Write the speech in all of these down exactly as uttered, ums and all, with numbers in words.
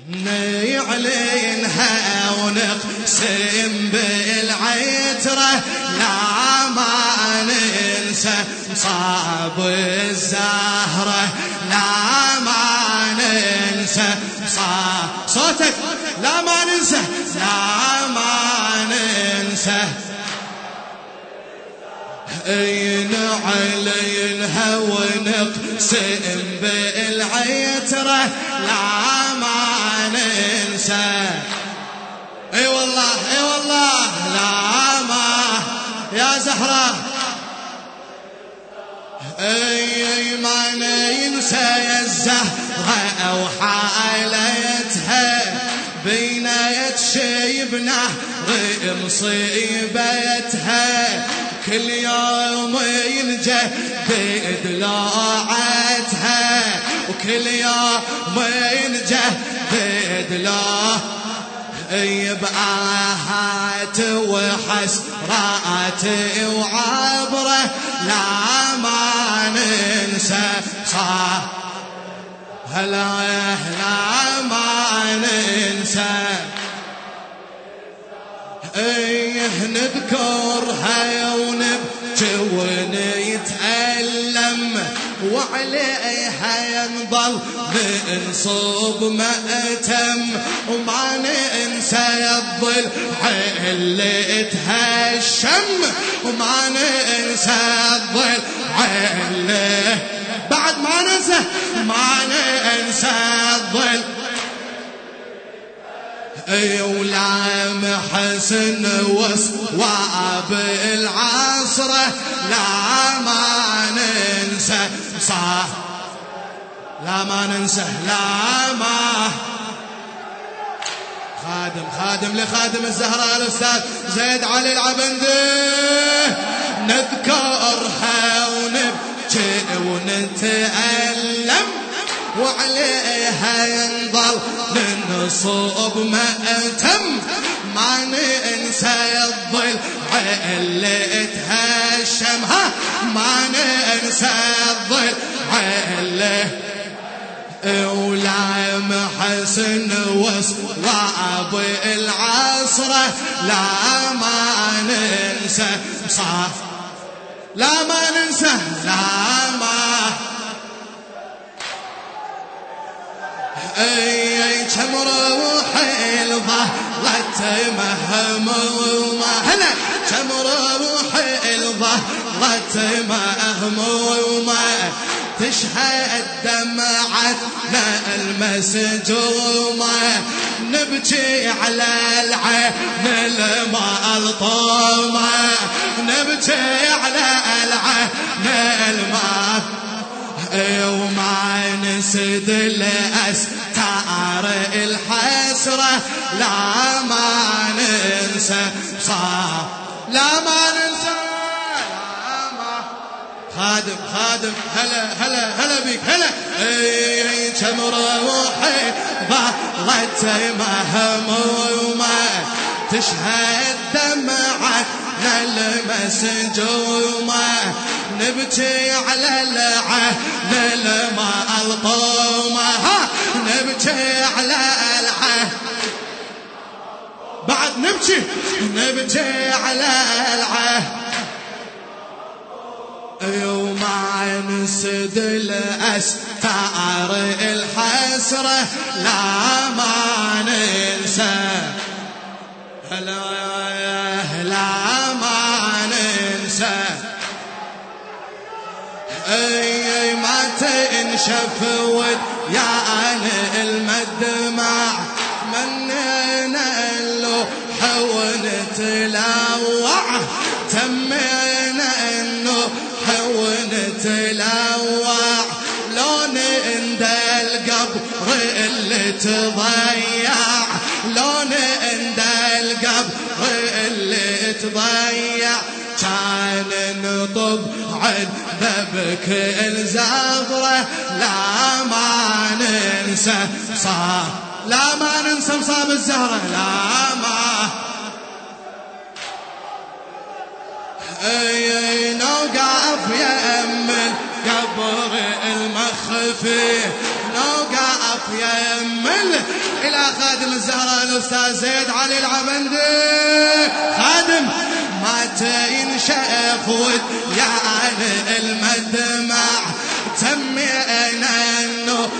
نعلنها ونقسم بالعترة لا ما ننسى مصاب الزهرة لا ما ننسى مصاب صوتك لا ما ننسى لا ما ننسى نعلنها ونقسم بالعترة لا ما ننسى اي والله اي والله لا ما يا زهرة اي ما ننسى يا الزهرة او حالتها بينات شيبنا مصيبتها كل يوم ينجدد لاعتها وكل يوم ينجدد لا يبقاهات وحسرات وعبره لا ما ننسى صح هلا لا ما ننسى ايه نذكرها ونبكي ونتألم وعليها ينضل ننصب مأتم وما ننسى الظل اللي تهشم وما ننسى الظل اللي بعد ما ننسى ما ننسى الظل اي ولام حسن وصواب العصره لا ما ننسى صح لا ما ننسى لا ما خادم خادم لخادم الزهراء الاستاذ زيد علي العبندي نذكرها ونبكي ونتألم وعليها ينضل ننصب مأتم ما ننسى الظل اللي تهشم ها ما ننسى الظل اللي ولام حسن وصواب العصرة لا ما ننسى صح لا ما ننسى لا ما اي اي كم روحي ظلت مهمومة هلا كم روحي ظلت مهمومة تشهد دمعتنا المسجومة نبكي على العين الملطومة نبكي على العين الملطومة وما نسد الأستار الحسرة لا ما ننسى صح لا ما ننسى لا ما خادم خادم هلا هلا هلا بيك هلا اي كم روحي ظلت مهمومة تشهد دمعتنا المسجومة نبكي على العين الملطومة ها نبكي على العين بعد نبكي نبكي على العين وما نسد الأستار الحسرة لا ما ننسى لا لا ما ننسى اي ما تنشف ويا المدمع مننا اللوح ونتلوع تمينا النوح ونتلوع لون عند القبر اللي تضيع لون عند القبر اللي تضيع كان نطب عذبك الزغرة لا ما ننسى صح لا ما ننسى مصاب الزهرة لا ما اي نوقف يا ام القبر المخفي نوقف يا ام إلى خادم الزهراء الأستاذ زيد علي العبندي. خادم مات ينشأ خود يعني المدمع تمينا النوح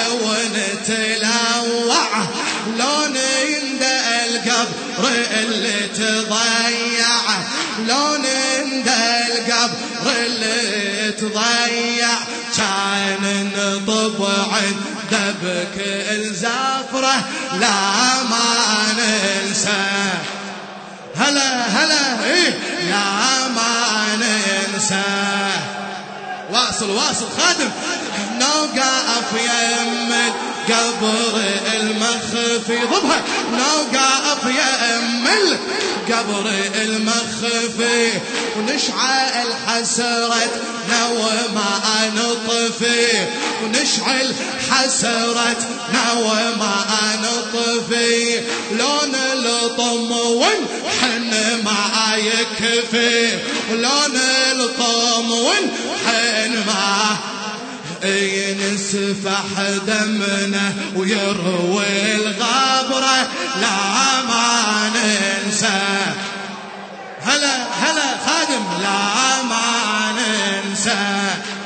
ونتلوع لون يندى القبر اللي تضيع لون يندى القبر اللي تضيع كان نطب عند دبك الزفرة لا ما ننسى هلا هلا إيه لا ما ننسى. واصل واصل خادم نوقف يم القبر المخفي ضبها نوقف يم القبر المخفي ونشعل حسرتنا وما نطفي ونشعل حسرتنا وما نطفي لون الطم ونحن ما يكفي لون الطم ونحن ما ينسفح دمنا ويروي الغبرة لا ما ننسى هلا هلا خادم لا ما ننسى.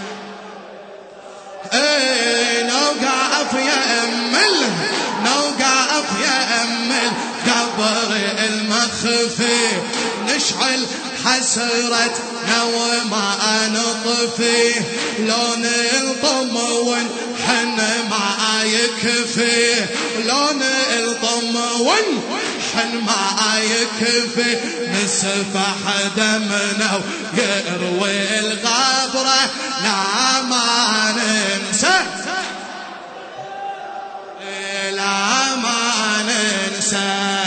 اي نوقف يا امل نوقف يا امل قبر المخفي نشعل حسرتنا وما نطفي لون الطم ونحن ما يكفي لون الطم ونحن ما يكفي نسفح دمنا ويروي الغبرة لا ما ننسى لا ما ننسى.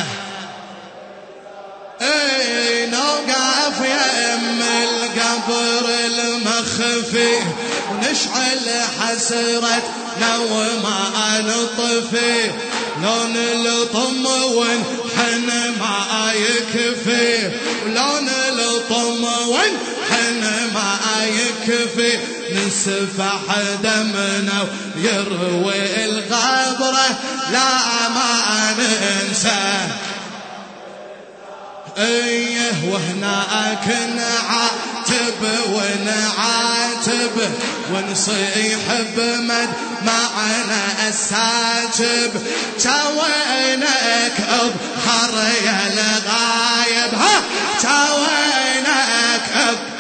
اي نوقف يا ام القبر المخفي ونشعل حسرتنا وما نطفي لون الطم ونحن ما يكفي لون الطم ونحن ما يكفي نسفح دمنا ويروي الغبرة لا ما ننسى. ايه وهناك نعاتب ونعاتب ونصيح بمد معنا الساجب تاوينك اظهر يا الغايب ها تاوينك اظهر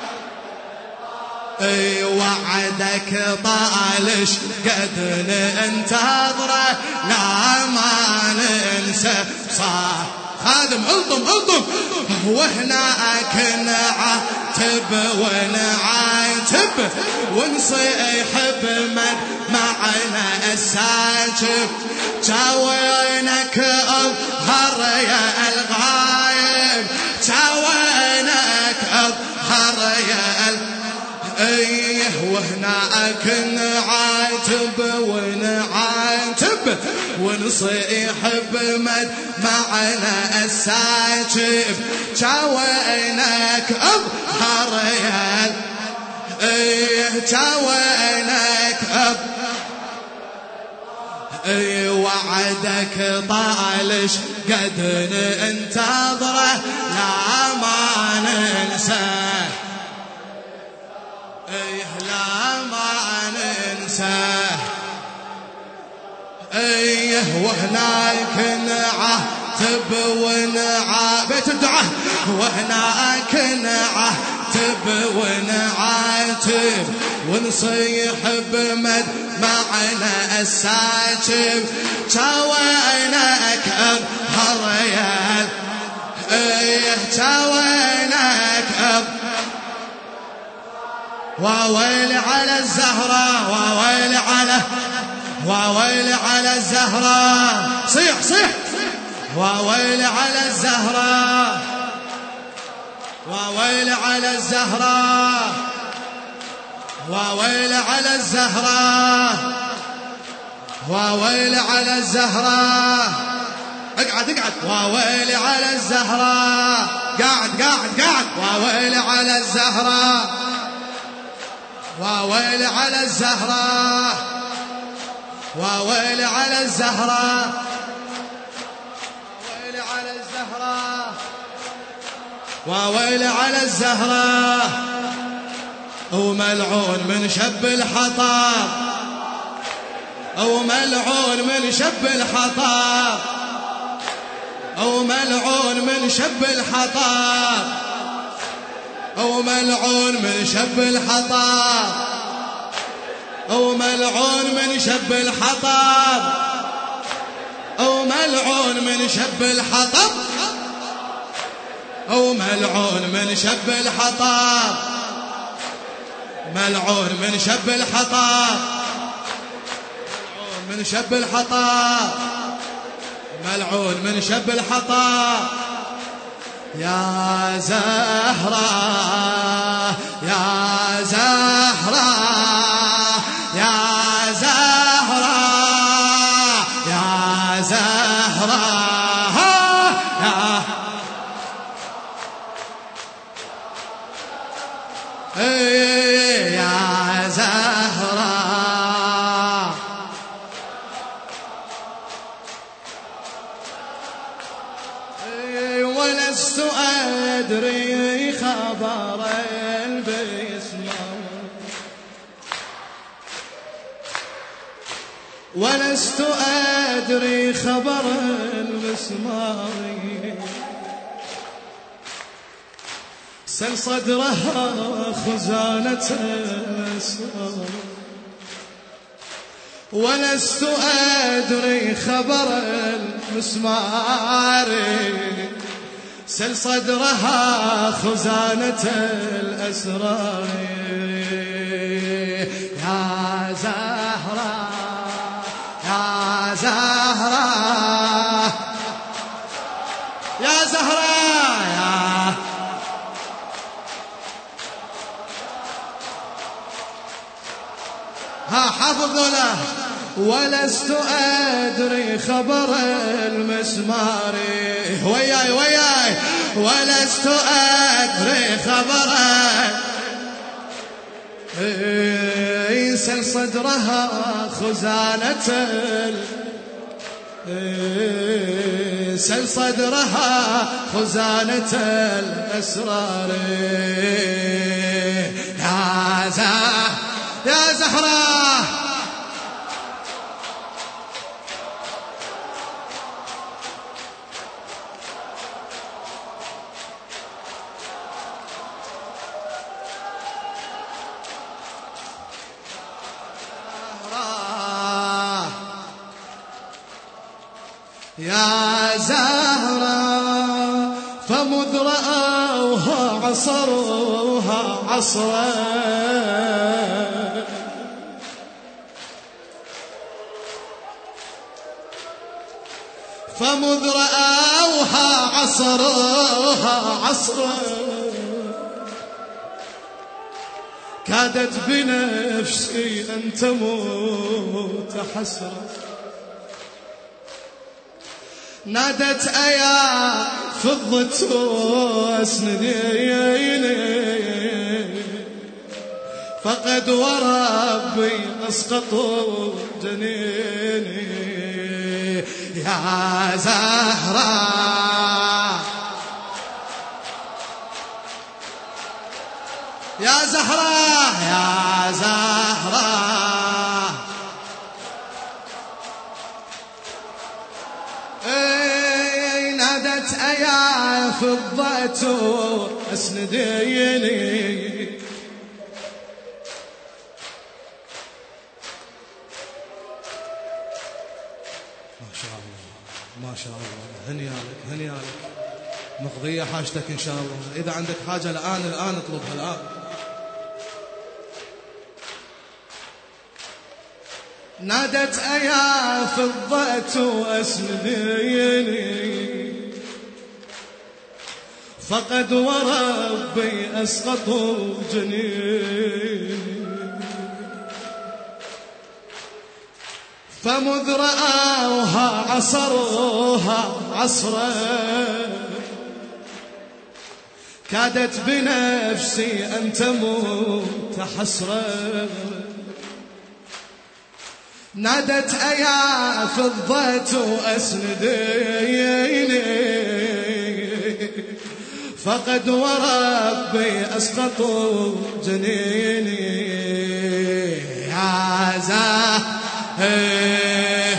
اي وعدك طالش قد ننتظره لا ما ننسى صح خادم الطم الطم وهناك نعاتب ونعاتب ونصيح بمن معنا الساجب تاوينك اظهر يا الغايب تاوينك اظهر يا الغايب. ايه وهناك نعاتب ونعاتب ونصيح بمن معنا الساجب تاوينك اظهر يا ايه تاوينك اظهر اي وعدك طالش قد ننتظره لا ما ننساه ايه لا ما ننساه. ايه وهناك نعاتب ونعاتب بيت الدعاء وهناك نعاتب ونعاتب ونصيح بمد معنا الساجب تاوينك اظهر يا ايه تاوينك اظهر وويل على الزهراء وويل على وويل على الزهراء صيح صيح وويل على الزهراء وويل على الزهراء وويل على الزهراء وويل على الزهراء اقعد اقعد وويل على الزهراء قاعد قاعد قاعد وويل على الزهراء وويل على الزهراء وويل على الزهراء وويل على الزهراء وويل على الزهراء وملعون من شب الحطاب وملعون من شب الحطاب وملعون من شب الحطاب وملعون من شب الحطاب وملعون من شب الحطاب وملعون من شب الحطب وملعون من شب الحطاب ملعون من شب الحطاب من شب الحطاب ملعون من شب الحطاب يا زهراء يا زهراء يا زهراء يا زهراء يا ايه يا زهراء ايه ولست أدري خبر باسمه ولست أدري خبر المسمار سل صدرها خزانة الأسرار ولست أدري خبر المسمار سل صدرها خزانة الأسرار يا زهراء يا زهراء يا زهراء يا ها حافظ له ولست أدري خبر المسمار وياي وياي ولست أدري خبر سل صدرها خزانة سل صدرها خزانة الأسرار يا زهراء يا زهراء يا زهراء فمذ رأوها عصروها عصرا فمذ رأوها عصروها عصرا كادت بنفسي أن تموت حسرة نادت أيا فضة أسنديني فقد وربي أسقطوا جنيني يا زهراء يا زهراء يا زهراء اي نادت أيا فضة أسنديني ما شاء الله ما شاء الله هنيالك هنيالك مقضية حاجتك إن شاء الله إذا عندك حاجة الآن الآن اطلبها الآن نادت أيا فضة أسنديني فقد وربي أسقطوا جنيني فمذ رأوها عصروها عصرا كادت بنفسي أن تموت حسرا نادت أيا فضة وأسنديني فقد وربي أسقطوا جنيني يا زاهر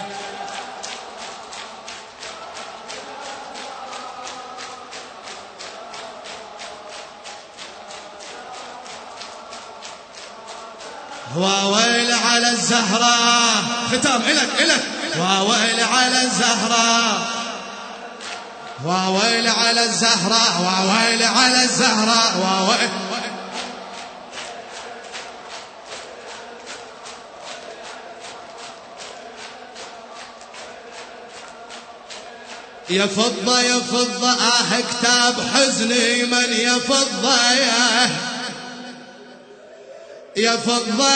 وويل على الزهراء. ختام إلك إلك. وويل على الزهراء وويل على الزهراء وويل على الزهراء وويل. يا فضة يا فضة آه كتاب حزني من يا فضة يا يا فضة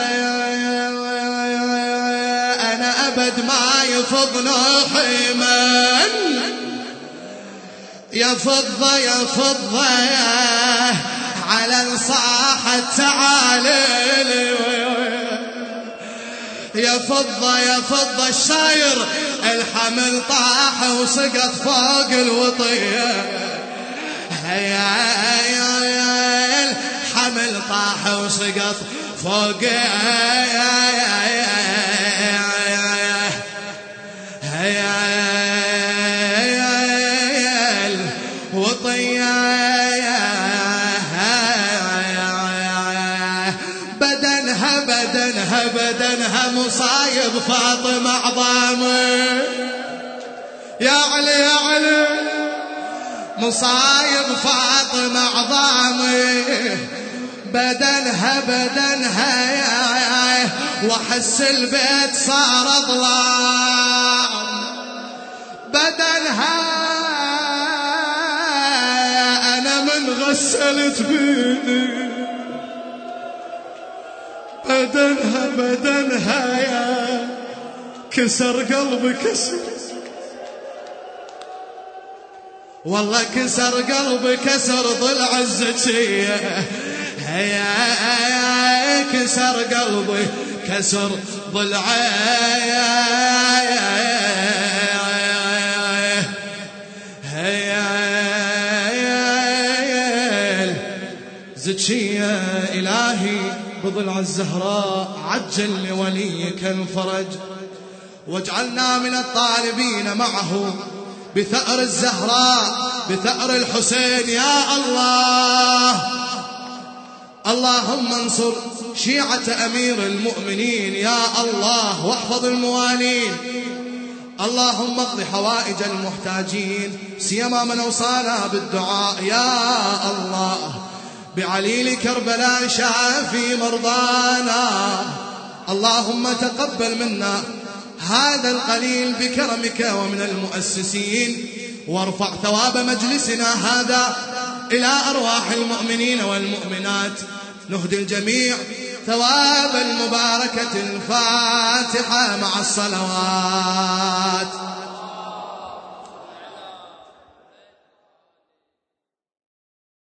أنا أبد ما يفض نوحي من يا فضة يا فضة على الصاحة تعالي يا فضة يا فضة الشاير الحمل طاح وسقط فوق الوطية هيا هيا الحمل طاح وسقط فوق بدنها بدنها بدنها مصايب فاطمة عظامي يا علي يا علي مصايب فاطمة عظامي بدنها بدنها وحس البيت صار ظلام بدنها أنا من غسلت بيدي بدنها بدنها يا كسر قلبي كسر والله كسر قلبي كسر ضلع الزكية هيا كسر قلبي كسر ضلعي هيا زكية إلهي بضلع الزهراء عجل لوليك الفرج واجعلنا من الطالبين معه بثأر الزهراء بثأر الحسين يا الله. اللهم انصر شيعة أمير المؤمنين يا الله واحفظ الموالين. اللهم اقض حوائج المحتاجين سيما من أوصانا بالدعاء يا الله. بعليل كربلاء شافي مرضانا. اللهم تقبل منا هذا القليل بكرمك ومن المؤسسين وارفع ثواب مجلسنا هذا إلى أرواح المؤمنين والمؤمنات. نهدي الجميع ثواب المباركة الفاتحة مع الصلوات.